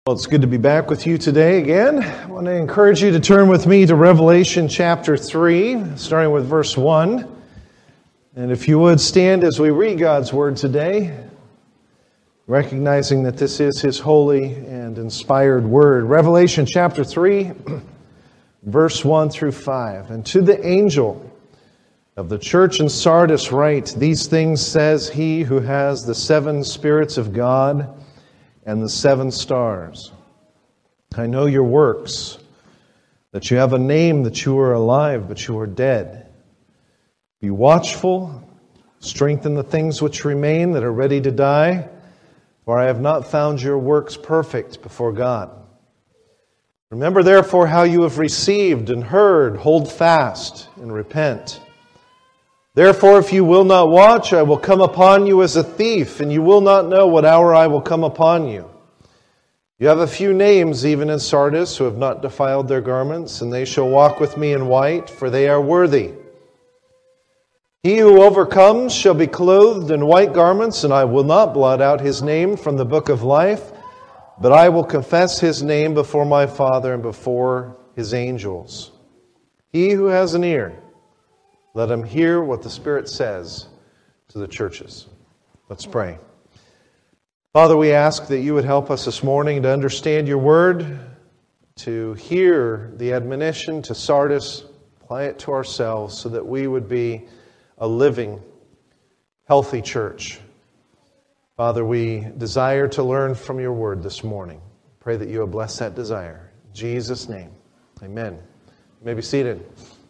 Well, it's good to be back with you today again. I want to encourage you to turn with me to Revelation chapter 3, starting with verse 1. And if you would stand as we read God's Word today, recognizing that this is His holy and inspired Word. Revelation chapter 3, verse 1 through 5. And to the angel of the church in Sardis write, "These things says He who has the 7 spirits of God and the 7 stars. I know your works, that you have a name, that you are alive, but you are dead. Be watchful, strengthen the things which remain that are ready to die, for I have not found your works perfect before God. Remember therefore how you have received and heard, hold fast and repent. Therefore, if you will not watch, I will come upon you as a thief, and you will not know what hour I will come upon you. You have a few names even in Sardis who have not defiled their garments, and they shall walk with me in white, for they are worthy. He who overcomes shall be clothed in white garments, and I will not blot out his name from the book of life, but I will confess his name before my Father and before his angels. He who has an ear, let him hear what the Spirit says to the churches." Let's pray. Father, we ask that you would help us this morning to understand your word, to hear the admonition to Sardis, apply it to ourselves so that we would be a living, healthy church. Father, we desire to learn from your word this morning. Pray that you will bless that desire. In Jesus' name, amen. You may be seated.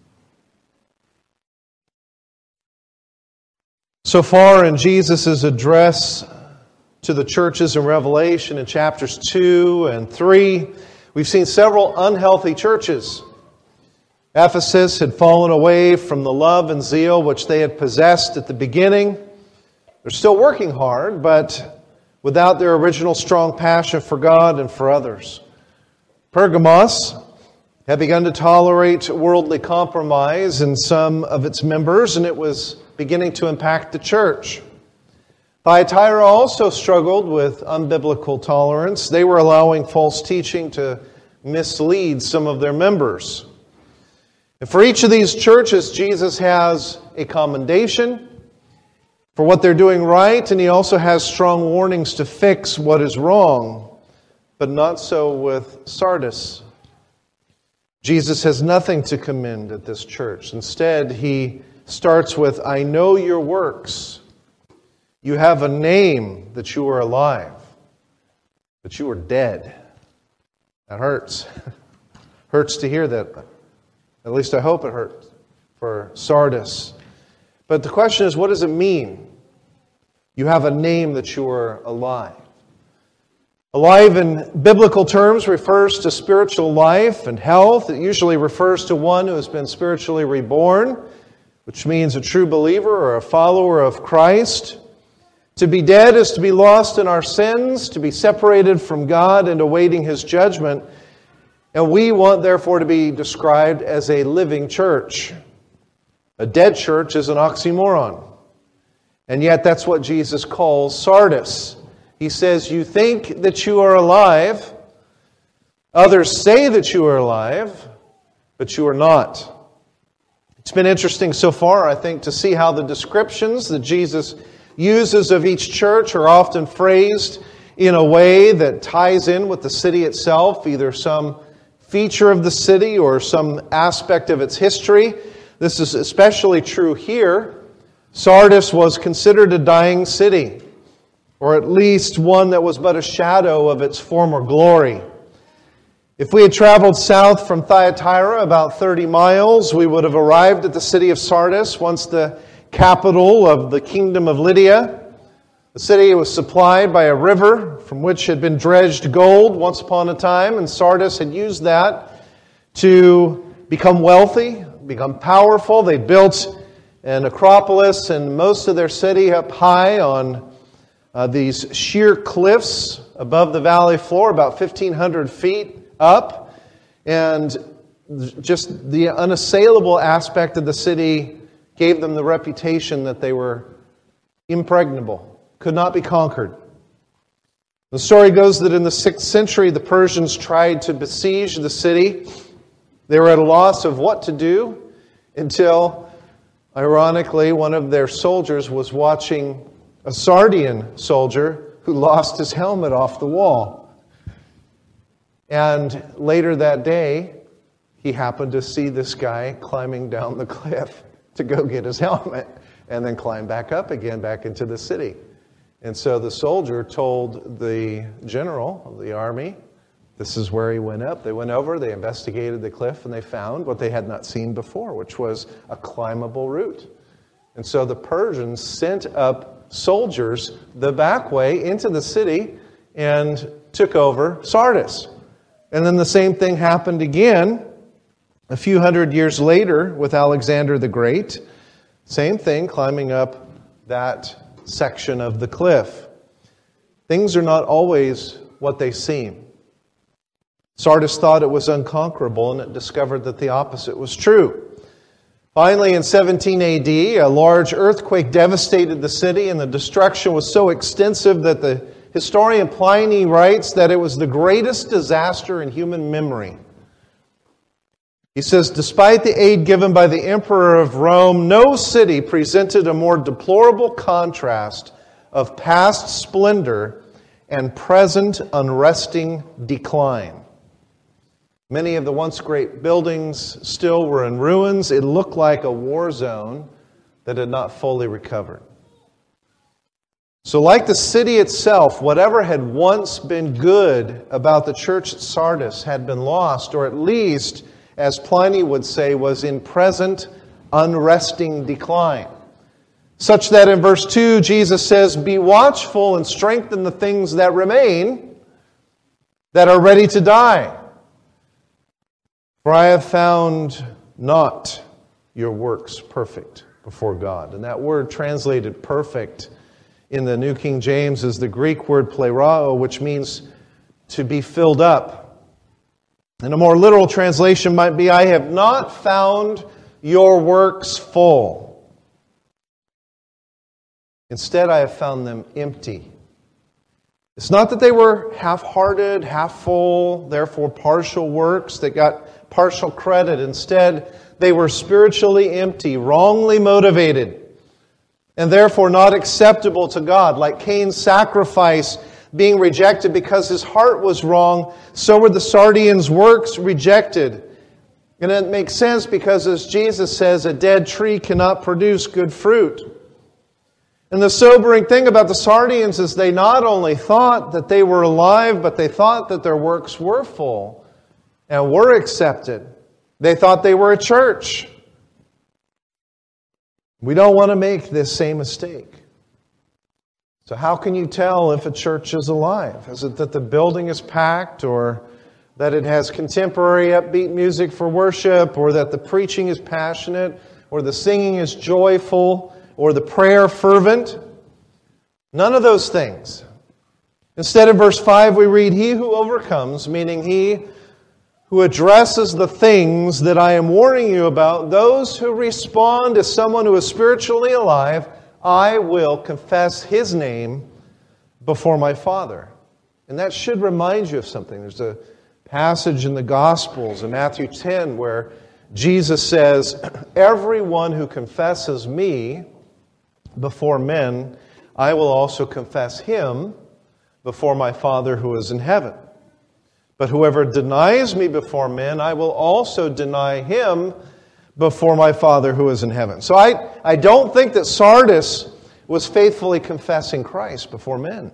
So far in Jesus' address to the churches in Revelation in chapters 2 and 3, we've seen several unhealthy churches. Ephesus had fallen away from the love and zeal which they had possessed at the beginning. They're still working hard, but without their original strong passion for God and for others. Pergamos had begun to tolerate worldly compromise in some of its members, and it was beginning to impact the church. Thyatira also struggled with unbiblical tolerance. They were allowing false teaching to mislead some of their members. And for each of these churches, Jesus has a commendation for what they're doing right, and He also has strong warnings to fix what is wrong, but not so with Sardis. Jesus has nothing to commend at this church. Instead, He starts with, "I know your works. You have a name that you are alive, but you are dead." That hurts. Hurts to hear that. At least I hope it hurts for Sardis. But the question is, what does it mean? You have a name that you are alive. Alive in biblical terms refers to spiritual life and health. It usually refers to one who has been spiritually reborn, which means a true believer or a follower of Christ. To be dead is to be lost in our sins, to be separated from God and awaiting His judgment. And we want, therefore, to be described as a living church. A dead church is an oxymoron. And yet that's what Jesus calls Sardis. He says, you think that you are alive. Others say that you are alive, but you are not. It's been interesting so far, I think, to see how the descriptions that Jesus uses of each church are often phrased in a way that ties in with the city itself, either some feature of the city or some aspect of its history. This is especially true here. Sardis was considered a dying city, or at least one that was but a shadow of its former glory. If we had traveled south from Thyatira about 30 miles, we would have arrived at the city of Sardis, once the capital of the kingdom of Lydia. The city was supplied by a river from which had been dredged gold once upon a time, and Sardis had used that to become wealthy, become powerful. They built an acropolis and most of their city up high on these sheer cliffs above the valley floor, about 1,500 feet up. And just the unassailable aspect of the city gave them the reputation that they were impregnable, could not be conquered. The story goes that in the 6th century, the Persians tried to besiege the city. They were at a loss of what to do until, ironically, one of their soldiers was watching a Sardian soldier who lost his helmet off the wall. And later that day, he happened to see this guy climbing down the cliff to go get his helmet and then climb back up again, back into the city. And so the soldier told the general of the army, this is where he went up. They went over, they investigated the cliff, and they found what they had not seen before, which was a climbable route. And so the Persians sent up soldiers the back way into the city and took over Sardis. And then the same thing happened again a few hundred years later with Alexander the Great. Same thing, climbing up that section of the cliff. Things are not always what they seem. Sardis thought it was unconquerable, and it discovered that the opposite was true. Finally, in 17 AD, a large earthquake devastated the city, and the destruction was so extensive that the historian Pliny writes that it was the greatest disaster in human memory. He says, despite the aid given by the Emperor of Rome, no city presented a more deplorable contrast of past splendor and present unresting decline. Many of the once great buildings still were in ruins. It looked like a war zone that had not fully recovered. So like the city itself, whatever had once been good about the church at Sardis had been lost, or at least, as Pliny would say, was in present unresting decline. Such that in verse 2, Jesus says, be watchful and strengthen the things that remain, that are ready to die. For I have found not your works perfect before God. And that word translated perfect in the New King James is the Greek word plerao, which means to be filled up. And a more literal translation might be, I have not found your works full. Instead, I have found them empty. It's not that they were half-hearted, half-full, therefore partial works that got partial credit. Instead, they were spiritually empty, wrongly motivated, and therefore not acceptable to God. Like Cain's sacrifice being rejected because his heart was wrong, so were the Sardians' works rejected. And it makes sense because, as Jesus says, a dead tree cannot produce good fruit. And the sobering thing about the Sardians is they not only thought that they were alive, but they thought that their works were full and were accepted. They thought they were a church. We don't want to make this same mistake. So how can you tell if a church is alive? Is it that the building is packed, or that it has contemporary upbeat music for worship, or that the preaching is passionate, or the singing is joyful, or the prayer fervent? None of those things. Instead, in verse 5, we read, he who overcomes, meaning he who addresses the things that I am warning you about, those who respond as someone who is spiritually alive, I will confess his name before my Father. And that should remind you of something. There's a passage in the Gospels in Matthew 10 where Jesus says, everyone who confesses me before men, I will also confess him before my Father who is in heaven. But whoever denies me before men, I will also deny him before my Father who is in heaven. So I don't think that Sardis was faithfully confessing Christ before men.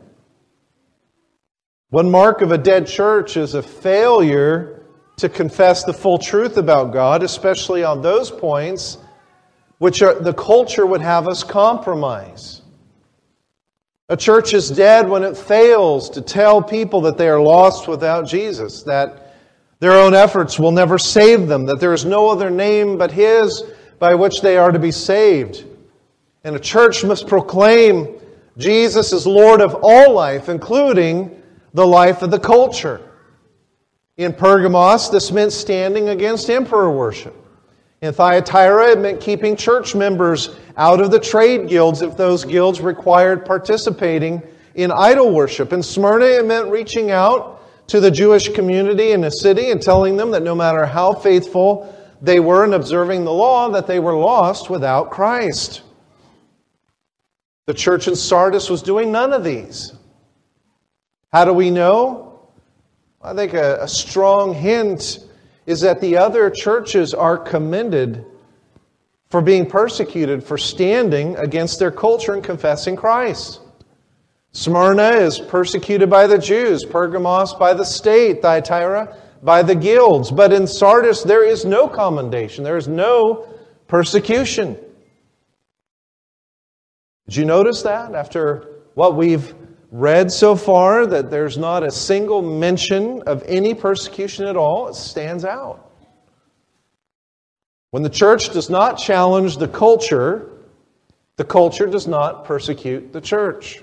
One mark of a dead church is a failure to confess the full truth about God, especially on those points which the culture would have us compromise. A church is dead when it fails to tell people that they are lost without Jesus, that their own efforts will never save them, that there is no other name but His by which they are to be saved. And a church must proclaim Jesus is Lord of all life, including the life of the culture. In Pergamos, this meant standing against emperor worship. In Thyatira, it meant keeping church members out of the trade guilds if those guilds required participating in idol worship. In Smyrna, it meant reaching out to the Jewish community in the city and telling them that no matter how faithful they were in observing the law, that they were lost without Christ. The church in Sardis was doing none of these. How do we know? I think a strong hint is that the other churches are commended for being persecuted, for standing against their culture and confessing Christ. Smyrna is persecuted by the Jews, Pergamos by the state, Thyatira by the guilds. But in Sardis, there is no commendation. There is no persecution. Did you notice that after what we've read so far, that there's not a single mention of any persecution at all? It stands out. When the church does not challenge the culture does not persecute the church.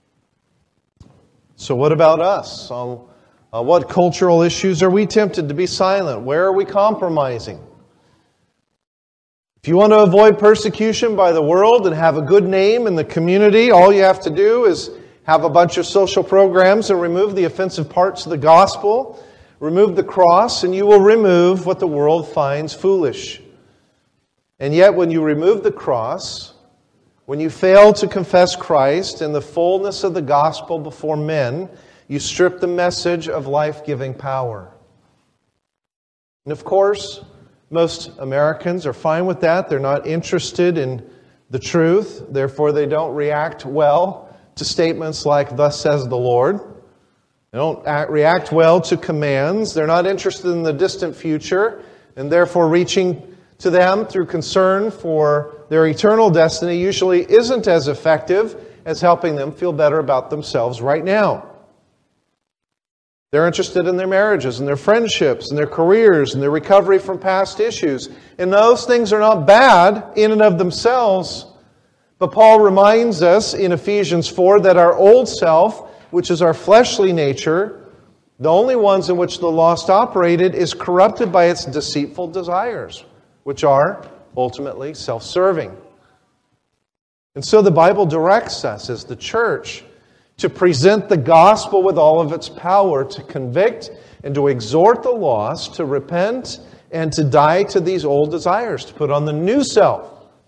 So what about us? On what cultural issues are we tempted to be silent? Where are we compromising? If you want to avoid persecution by the world and have a good name in the community, all you have to do is have a bunch of social programs and remove the offensive parts of the gospel, remove the cross, and you will remove what the world finds foolish. And yet when you remove the cross, when you fail to confess Christ in the fullness of the gospel before men, you strip the message of life-giving power. And of course, most Americans are fine with that. They're not interested in the truth. Therefore, they don't react well to statements like, "Thus says the Lord." They don't react well to commands. They're not interested in the distant future, and therefore reaching to them through concern for their eternal destiny usually isn't as effective as helping them feel better about themselves right now. They're interested in their marriages and their friendships and their careers and their recovery from past issues. And those things are not bad in and of themselves. But Paul reminds us in Ephesians 4 that our old self, which is our fleshly nature, the only ones in which the lost operated, is corrupted by its deceitful desires, which are ultimately self-serving. And so the Bible directs us as the church to present the gospel with all of its power, to convict and to exhort the lost to repent and to die to these old desires, to put on the new self.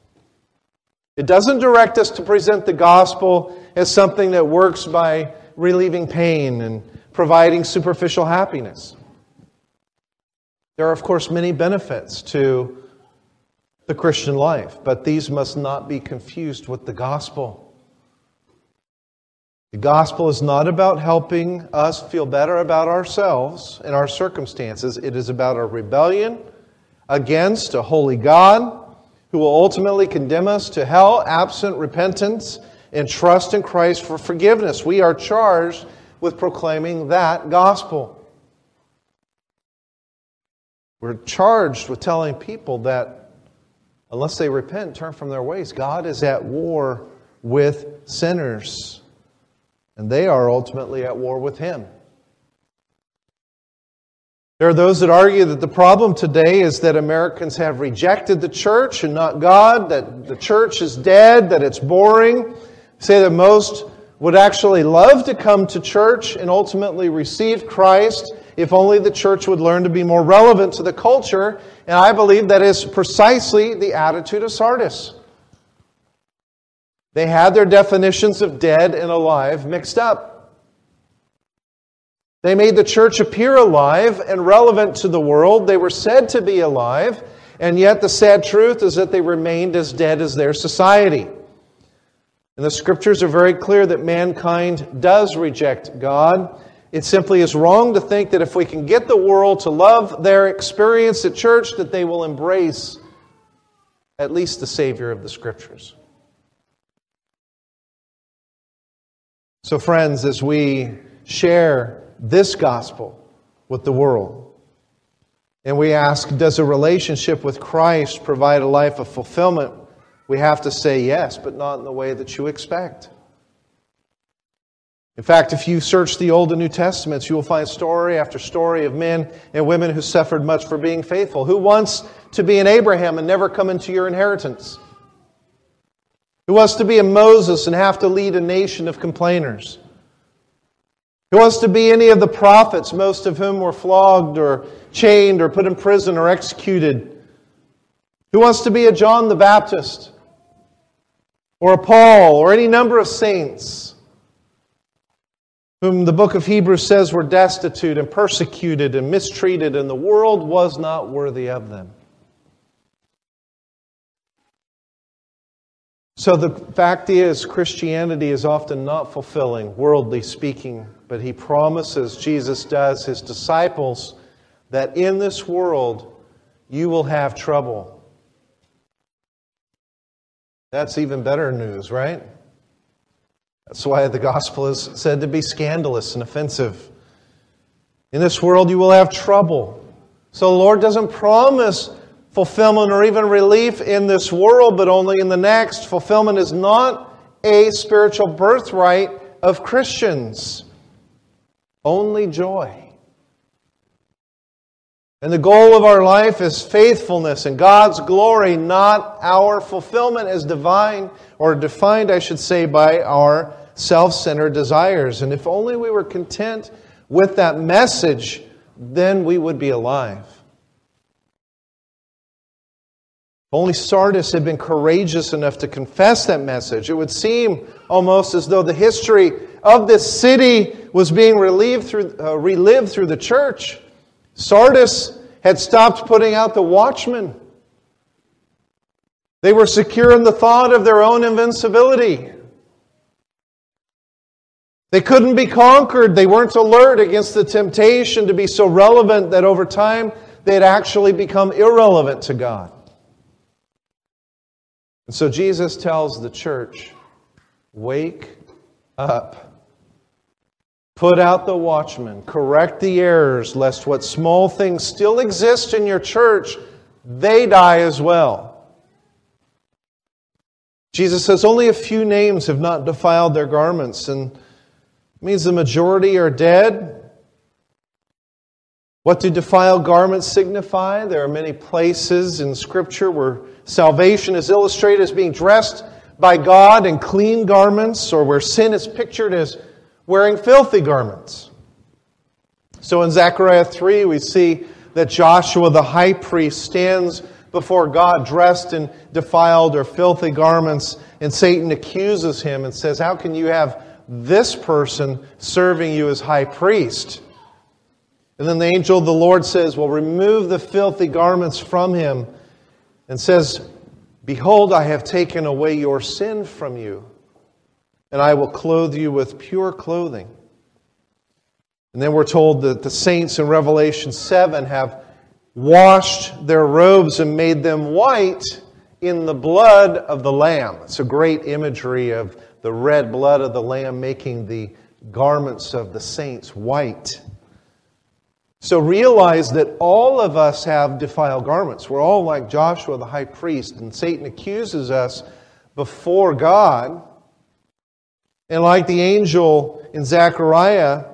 It doesn't direct us to present the gospel as something that works by relieving pain and providing superficial happiness. There are, of course, many benefits to the Christian life, but these must not be confused with the gospel. The gospel is not about helping us feel better about ourselves and our circumstances. It is about our rebellion against a holy God who will ultimately condemn us to hell absent repentance and trust in Christ for forgiveness. We are charged with proclaiming that gospel. We're charged with telling people that unless they repent, turn from their ways, God is at war with sinners. And they are ultimately at war with Him. There are those that argue that the problem today is that Americans have rejected the church and not God, that the church is dead, that it's boring. Say that most would actually love to come to church and ultimately receive Christ if only the church would learn to be more relevant to the culture. And I believe that is precisely the attitude of Sardis. They had their definitions of dead and alive mixed up. They made the church appear alive and relevant to the world. They were said to be alive, and yet the sad truth is that they remained as dead as their society. And the Scriptures are very clear that mankind does reject God. It simply is wrong to think that if we can get the world to love their experience at church, that they will embrace at least the Savior of the Scriptures. So friends, as we share this gospel with the world, and we ask, does a relationship with Christ provide a life of fulfillment? We have to say yes, but not in the way that you expect. In fact, if you search the Old and New Testaments, you will find story after story of men and women who suffered much for being faithful. Who wants to be an Abraham and never come into your inheritance? Who wants to be a Moses and have to lead a nation of complainers? Who wants to be any of the prophets, most of whom were flogged or chained or put in prison or executed? Who wants to be a John the Baptist or a Paul or any number of saints whom the book of Hebrews says were destitute and persecuted and mistreated, and the world was not worthy of them? So the fact is, Christianity is often not fulfilling, worldly speaking, but He promises, Jesus does, His disciples, that in this world you will have trouble. That's even better news, right? That's why the gospel is said to be scandalous and offensive. In this world you will have trouble. So the Lord doesn't promise fulfillment or even relief in this world, but only in the next. Fulfillment is not a spiritual birthright of Christians. Only joy. And the goal of our life is faithfulness and God's glory, not our fulfillment as divine, or defined, I should say, by our self-centered desires. And if only we were content with that message, then we would be alive. If only Sardis had been courageous enough to confess that message, it would seem almost as though the history of this city was being relived through the church. Sardis had stopped putting out the watchmen. They were secure in the thought of their own invincibility. They couldn't be conquered. They weren't alert against the temptation to be so relevant that over time they had actually become irrelevant to God. And so Jesus tells the church, wake up. Put out the watchman. Correct the errors, lest what small things still exist in your church, they die as well. Jesus says only a few names have not defiled their garments, and it means the majority are dead. What do defiled garments signify? There are many places in Scripture where salvation is illustrated as being dressed by God in clean garments, or where sin is pictured as wearing filthy garments. So in Zechariah 3, we see that Joshua the high priest stands before God dressed in defiled or filthy garments, and Satan accuses him and says, how can you have this person serving you as high priest? And then the angel of the Lord says, well, remove the filthy garments from him, and says, behold, I have taken away your sin from you, and I will clothe you with pure clothing. And then we're told that the saints in Revelation 7 have washed their robes and made them white in the blood of the Lamb. It's a great imagery of the red blood of the Lamb making the garments of the saints white. So realize that all of us have defiled garments. We're all like Joshua the high priest, and Satan accuses us before God. And like the angel in Zechariah,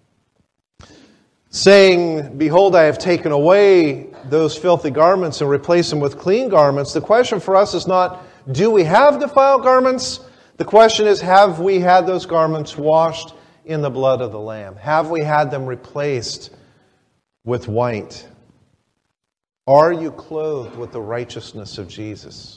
saying, behold, I have taken away those filthy garments and replaced them with clean garments, the question for us is not, do we have defiled garments? The question is, have we had those garments washed in the blood of the Lamb? Have we had them replaced with white? Are you clothed with the righteousness of Jesus?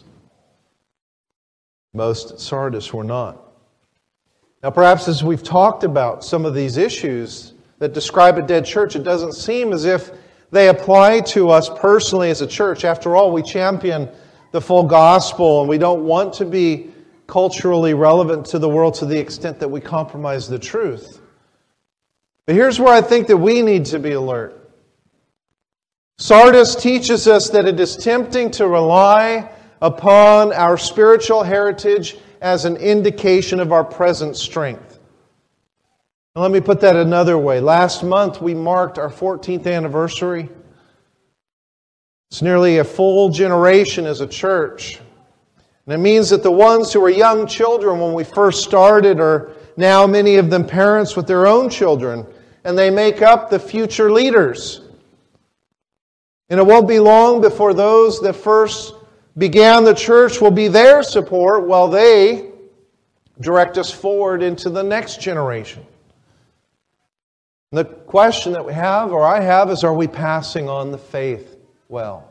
Most at Sardis were not. Now, perhaps as we've talked about some of these issues that describe a dead church, it doesn't seem as if they apply to us personally as a church. After all, we champion the full gospel, and we don't want to be culturally relevant to the world to the extent that we compromise the truth. But here's where I think that we need to be alert. Sardis teaches us that it is tempting to rely upon our spiritual heritage as an indication of our present strength. Now, let me put that another way. Last month we marked our 14th anniversary. It's nearly a full generation as a church. And it means that the ones who were young children when we first started are now, many of them, parents with their own children. And they make up the future leaders. And it won't be long before those that first began the church will be their support while they direct us forward into the next generation. And the question that we have, or I have, is are we passing on the faith well?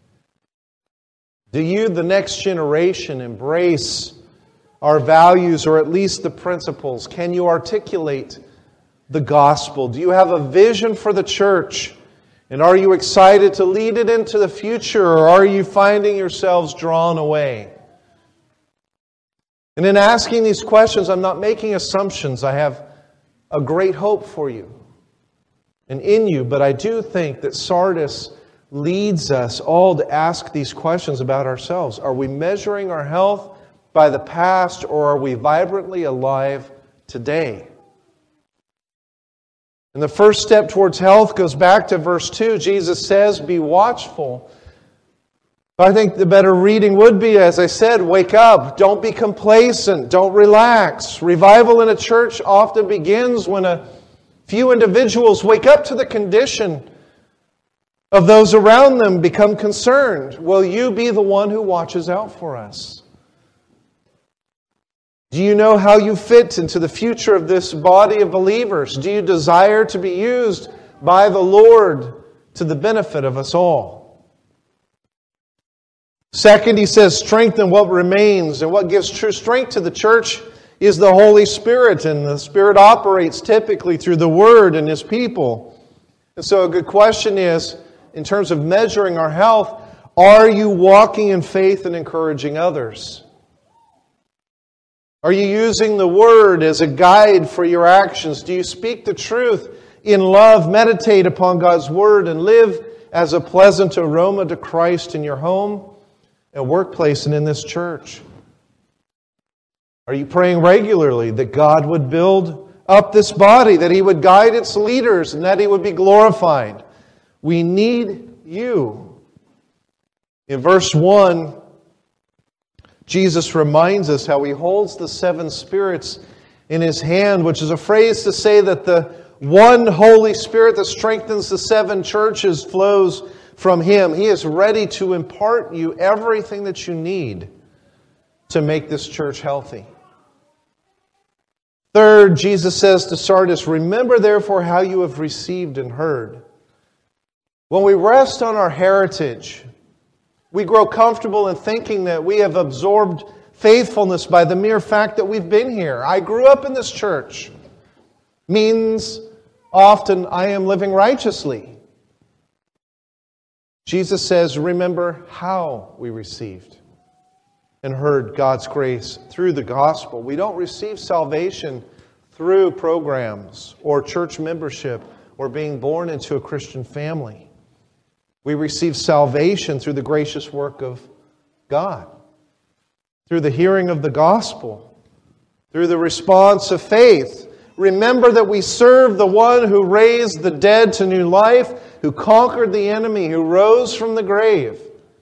Do you, the next generation, embrace our values or at least the principles? Can you articulate the gospel? Do you have a vision for the church? And are you excited to lead it into the future, or are you finding yourselves drawn away? And in asking these questions, I'm not making assumptions. I have a great hope for you and in you, but I do think that Sardis leads us all to ask these questions about ourselves. Are we measuring our health by the past, or are we vibrantly alive today? And the first step towards health goes back to verse 2. Jesus says, be watchful. But I think the better reading would be, as I said, wake up. Don't be complacent. Don't relax. Revival in a church often begins when a few individuals wake up to the condition of those around them, become concerned. Will you be the one who watches out for us? Do you know how you fit into the future of this body of believers? Do you desire to be used by the Lord to the benefit of us all? Second, he says, strengthen what remains. And what gives true strength to the church is the Holy Spirit. And the Spirit operates typically through the Word and His people. And so a good question is, in terms of measuring our health, are you walking in faith and encouraging others? Are you using the Word as a guide for your actions? Do you speak the truth in love, meditate upon God's Word, and live as a pleasant aroma to Christ in your home and workplace and in this church? Are you praying regularly that God would build up this body, that He would guide its leaders, and that He would be glorified? We need you. In verse 1, Jesus reminds us how He holds the seven spirits in His hand, which is a phrase to say that the one Holy Spirit that strengthens the seven churches flows from Him. He is ready to impart you everything that you need to make this church healthy. Third, Jesus says to Sardis, remember therefore how you have received and heard. When we rest on our heritage, we grow comfortable in thinking that we have absorbed faithfulness by the mere fact that we've been here. I grew up in this church. Means often I am living righteously. Jesus says, remember how we received and heard God's grace through the gospel. We don't receive salvation through programs or church membership or being born into a Christian family. We receive salvation through the gracious work of God, through the hearing of the gospel, through the response of faith. Remember that we serve the one who raised the dead to new life, who conquered the enemy, who rose from the grave.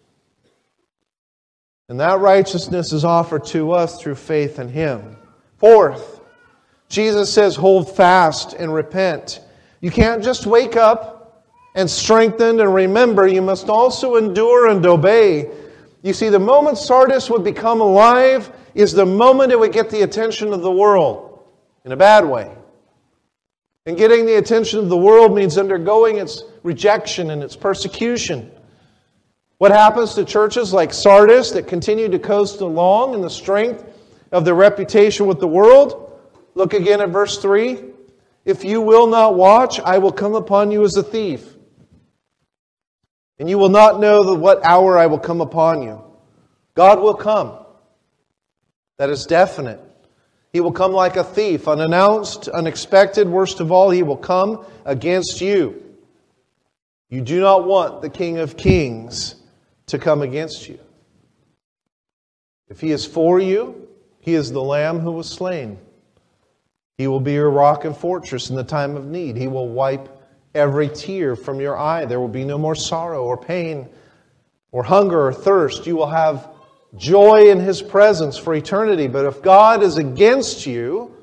And that righteousness is offered to us through faith in Him. Fourth, Jesus says, hold fast and repent. You can't just wake up and strengthen and remember. You must also endure and obey. You see, the moment Sardis would become alive is the moment it would get the attention of the world in a bad way. And getting the attention of the world means undergoing its rejection and its persecution. What happens to churches like Sardis that continue to coast along in the strength of their reputation with the world? Look again at verse 3. If you will not watch, I will come upon you as a thief. And you will not know what hour I will come upon you. God will come. That is definite. He will come like a thief, unannounced, unexpected. Worst of all, He will come against you. You do not want the King of Kings to come against you. If He is for you, He is the Lamb who was slain. He will be your rock and fortress in the time of need. He will wipe every tear from your eye. There will be no more sorrow or pain or hunger or thirst. You will have joy in His presence for eternity. But if God is against you,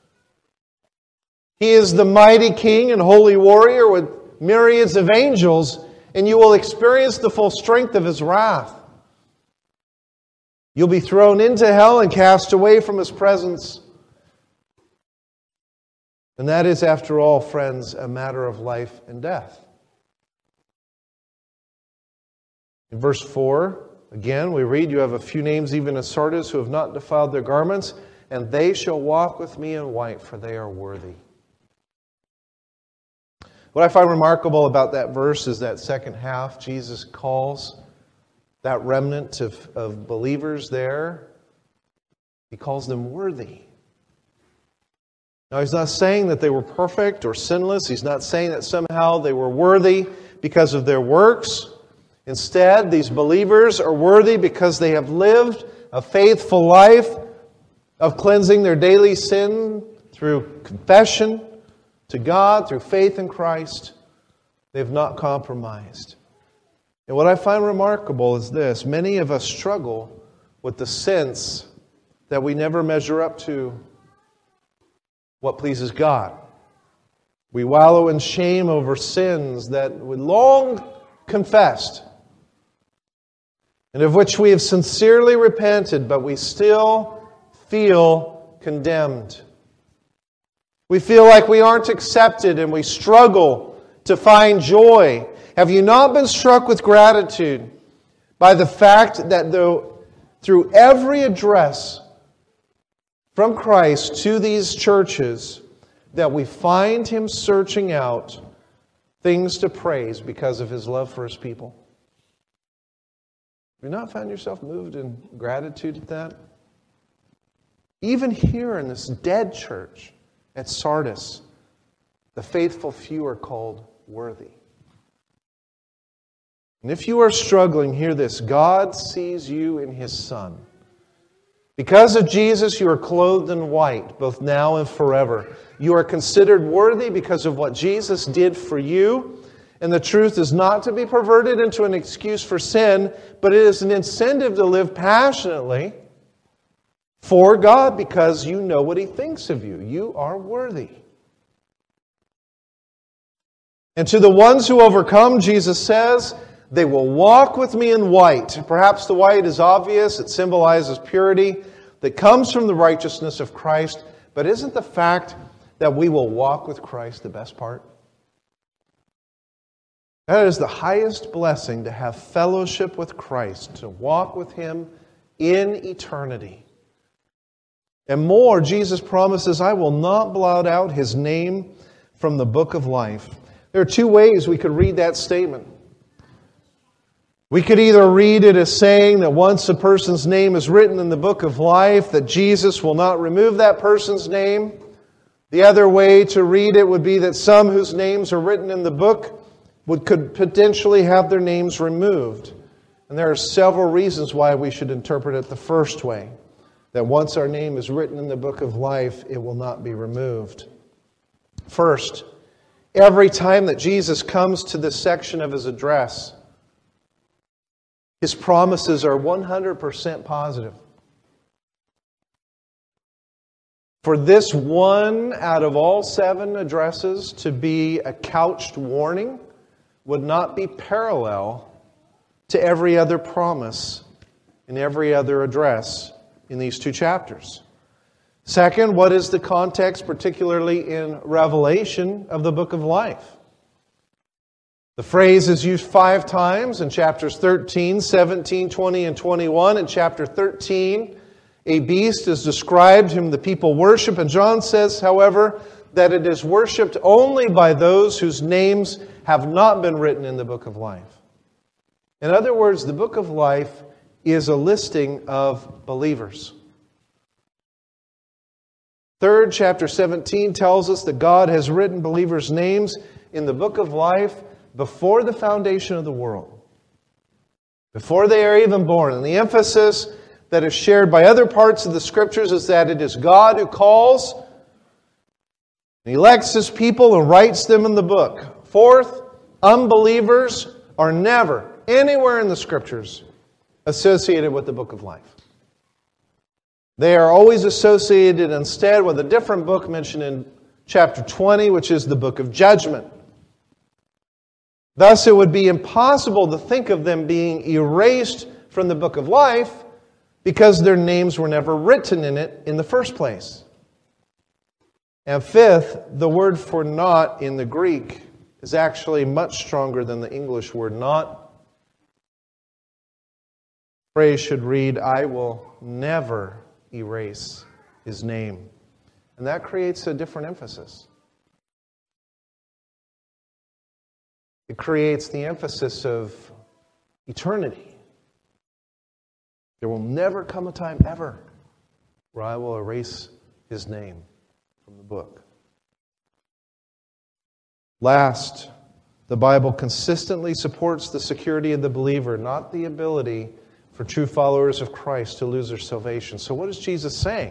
He is the mighty King and holy warrior with myriads of angels, and you will experience the full strength of His wrath. You'll be thrown into hell and cast away from His presence. And that is, after all, friends, a matter of life and death. In verse 4, again, we read, "You have a few names even in Sardis who have not defiled their garments, and they shall walk with me in white, for they are worthy." What I find remarkable about that verse is that second half. Jesus calls that remnant of believers there, He calls them worthy. Now, He's not saying that they were perfect or sinless. He's not saying that somehow they were worthy because of their works. Instead, these believers are worthy because they have lived a faithful life of cleansing their daily sin through confession to God, through faith in Christ. They've not compromised. And what I find remarkable is this: many of us struggle with the sense that we never measure up to what pleases God. We wallow in shame over sins that we long confessed, and of which we have sincerely repented, but we still feel condemned. We feel like we aren't accepted, and we struggle to find joy. Have you not been struck with gratitude by the fact that through every address from Christ to these churches, that we find Him searching out things to praise because of His love for His people? Have you not found yourself moved in gratitude at that? Even here in this dead church at Sardis, the faithful few are called worthy. And if you are struggling, hear this: God sees you in His Son. Because of Jesus, you are clothed in white, both now and forever. You are considered worthy because of what Jesus did for you. And the truth is not to be perverted into an excuse for sin, but it is an incentive to live passionately for God because you know what He thinks of you. You are worthy. And to the ones who overcome, Jesus says, they will walk with me in white. Perhaps the white is obvious. It symbolizes purity that comes from the righteousness of Christ. But isn't the fact that we will walk with Christ the best part? That is the highest blessing, to have fellowship with Christ, to walk with Him in eternity. And more, Jesus promises, I will not blot out His name from the book of life. There are two ways we could read that statement. We could either read it as saying that once a person's name is written in the book of life, that Jesus will not remove that person's name. The other way to read it would be that some whose names are written in the book could potentially have their names removed. And there are several reasons why we should interpret it the first way. That once our name is written in the book of life, it will not be removed. First, every time that Jesus comes to this section of His address, His promises are 100% positive. For this one out of all 7 addresses to be a couched warning would not be parallel to every other promise in every other address in these 2 chapters. Second, what is the context, particularly in Revelation, of the book of life? The phrase is used 5 times in chapters 13, 17, 20, and 21. In chapter 13, a beast is described whom the people worship. And John says, however, that it is worshipped only by those whose names have not been written in the book of life. In other words, the book of life is a listing of believers. Third, chapter 17 tells us that God has written believers' names in the book of life before the foundation of the world, before they are even born. And the emphasis that is shared by other parts of the Scriptures is that it is God who calls and elects His people and writes them in the book. Fourth, unbelievers are never anywhere in the Scriptures associated with the book of life. They are always associated instead with a different book mentioned in chapter 20, which is the book of judgment. Thus, it would be impossible to think of them being erased from the book of life because their names were never written in it in the first place. And fifth, the word for not in the Greek is actually much stronger than the English word not. The phrase should read, I will never erase his name. And that creates a different emphasis. It creates the emphasis of eternity. There will never come a time ever where I will erase his name from the book. Last, the Bible consistently supports the security of the believer, not the ability for true followers of Christ to lose their salvation. So what is Jesus saying?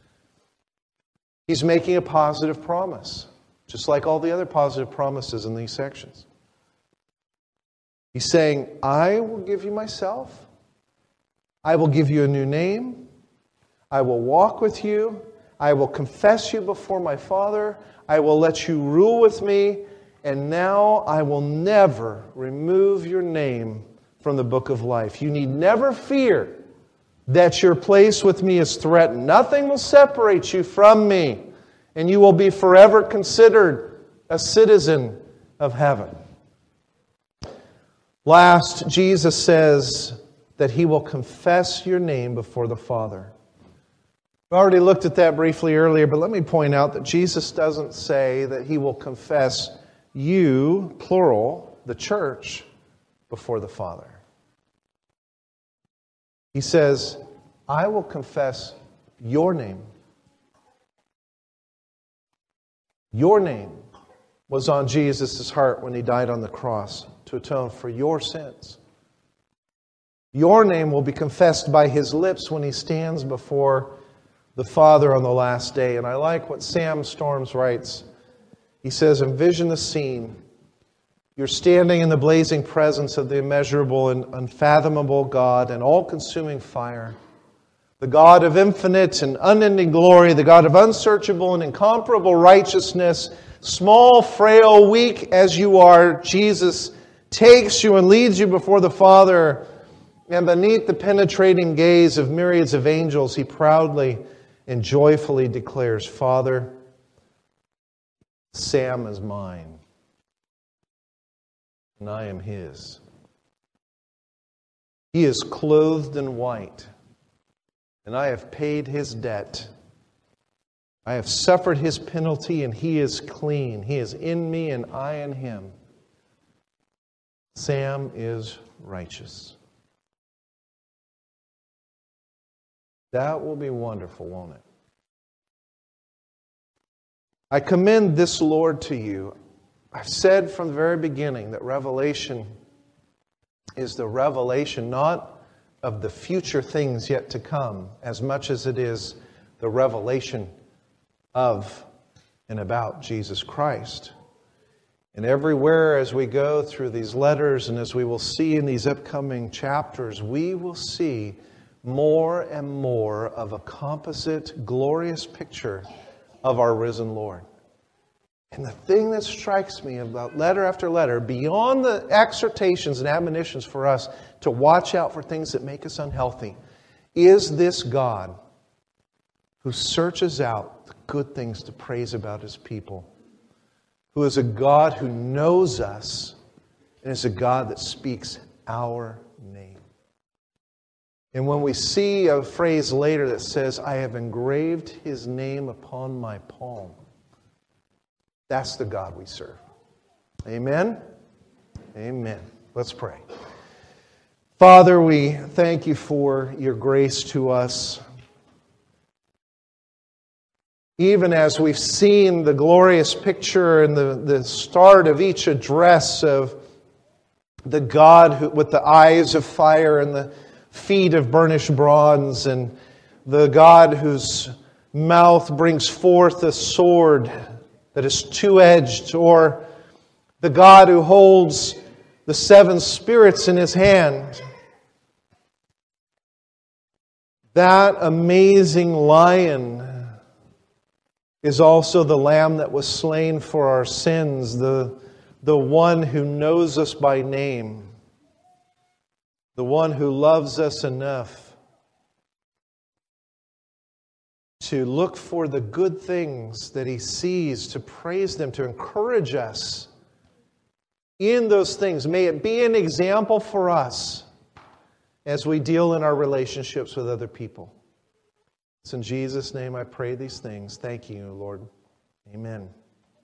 He's making a positive promise, just like all the other positive promises in these sections. He's saying, I will give you myself. I will give you a new name. I will walk with you. I will confess you before my Father. I will let you rule with me. And now I will never remove your name from the book of life. You need never fear that your place with me is threatened. Nothing will separate you from me, and you will be forever considered a citizen of heaven. Last, Jesus says that he will confess your name before the Father. We already looked at that briefly earlier, but let me point out that Jesus doesn't say that he will confess you, plural, the church, before the Father. He says, I will confess your name. Your name was on Jesus' heart when he died on the cross to atone for your sins. Your name will be confessed by his lips when he stands before the Father on the last day. And I like what Sam Storms writes. He says, envision the scene. You're standing in the blazing presence of the immeasurable and unfathomable God and all-consuming fire. The God of infinite and unending glory, the God of unsearchable and incomparable righteousness, small, frail, weak as you are, Jesus takes you and leads you before the Father. And beneath the penetrating gaze of myriads of angels, he proudly and joyfully declares, Father, Sam is mine, and I am his. He is clothed in white, and I have paid his debt. I have suffered his penalty, and he is clean. He is in me, and I in him. Sam is righteous. That will be wonderful, won't it? I commend this Lord to you. I've said from the very beginning that Revelation is the revelation not of the future things yet to come, as much as it is the revelation of and about Jesus Christ. And everywhere as we go through these letters and as we will see in these upcoming chapters, we will see more and more of a composite, glorious picture of our risen Lord. And the thing that strikes me about letter after letter, beyond the exhortations and admonitions for us to watch out for things that make us unhealthy, is this God who searches out the good things to praise about his people, who is a God who knows us and is a God that speaks our name. And when we see a phrase later that says, I have engraved his name upon my palm, that's the God we serve. Amen? Amen. Let's pray. Father, we thank you for your grace to us. Even as we've seen the glorious picture and the start of each address of the God who, with the eyes of fire and the feet of burnished bronze, and the God whose mouth brings forth a sword that is two-edged, or the God who holds the seven spirits in his hand. That amazing lion is also the Lamb that was slain for our sins, the one who knows us by name, the one who loves us enough to look for the good things that He sees, to praise them, to encourage us in those things. May it be an example for us as we deal in our relationships with other people. It's in Jesus' name I pray these things. Thank you, Lord. Amen.